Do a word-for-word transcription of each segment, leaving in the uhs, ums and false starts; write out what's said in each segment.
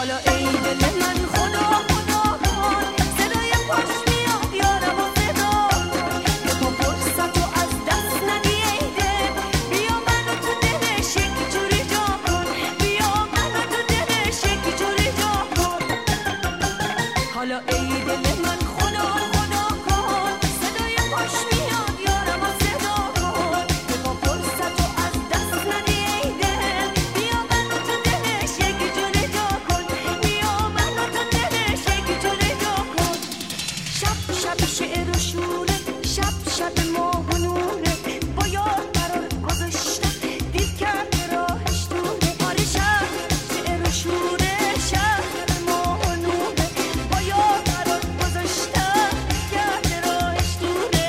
حالا ای دل من خدا خدا کن، صدای پاش میاد یارم و صدا که تو فرصت رو از دست ندی ای دل. بیا منو تو دلش یک جوری جا کن، بیا منو تو دلش یک جوری جا کن. حالا ای دل من خدا خدا کن، صدای پاش میاد یارم و صدا کن که تو فرصت رو از دست ندی ای دل. بیا منو تو دلش یک جوری جا کن، بیا منو تو دلش یک جوری جا کن. شب شب شعر و شوره، شب شب ماه و نوره، با یار قرار گذاشتم دیر کرده راهش دوره. آره شب شعر و شوره، شب ماه و نوره، با یار قرار گذاشتم دیر کرده راهش دوره.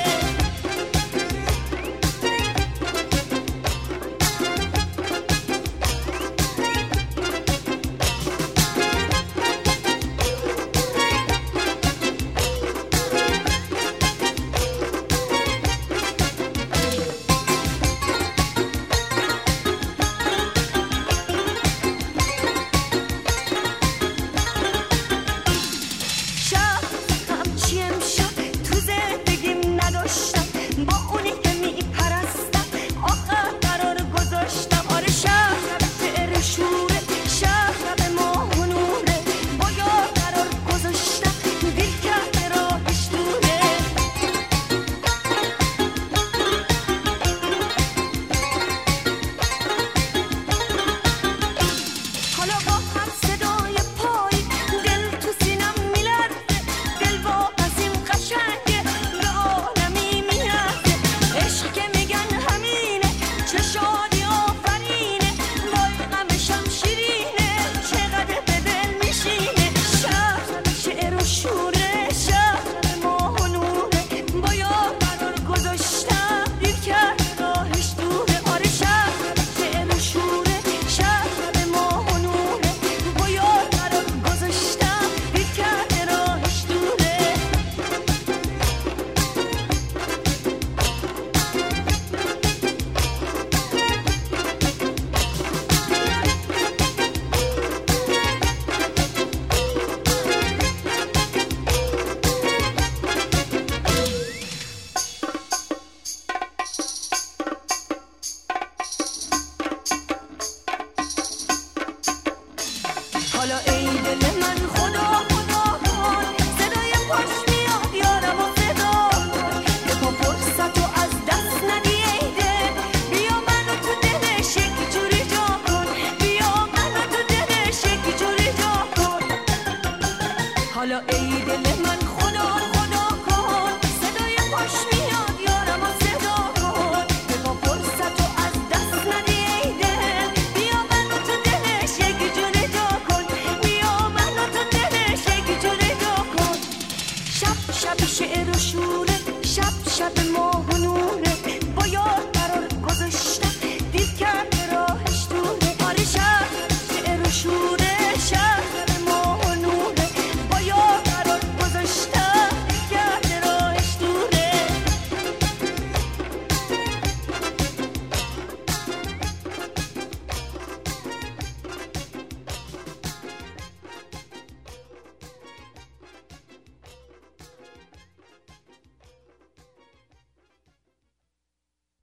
شب همچی امشب تو زندگیم نداشتم، با اونی که میپرستم آخر قرار گذاشتم. آره شب شعر شوره، شب ماه و نوره، با یار قرار گذاشتم دیر کرده راهش دوره. حالا با هر صدای پای دل تو سینم میلرزه، دل واپس این قشنگه به عالمی میرزه. عشق که میگن همینه، چه شادی آفرینه، وای غمشم شیرینه، چقدر به دل میشینه. شب شعر و شوره، شب ماه و نوره، با یار قرار گذاشتم دیر کرده راهش دوره. آره شب شعر و شوره، شب ماه و نوره، با یار قرار گذاشتم دیر کرده راهش دوره. حالا ای دل من خدا خدا کن، صدای پاش میاد یارم و صدا که تو فرصت رو از دست ندی ای دل. بیا منو تو دلش یک جوری جا کن، بیا منو تو دلش یک جوری جا کن. حالا ای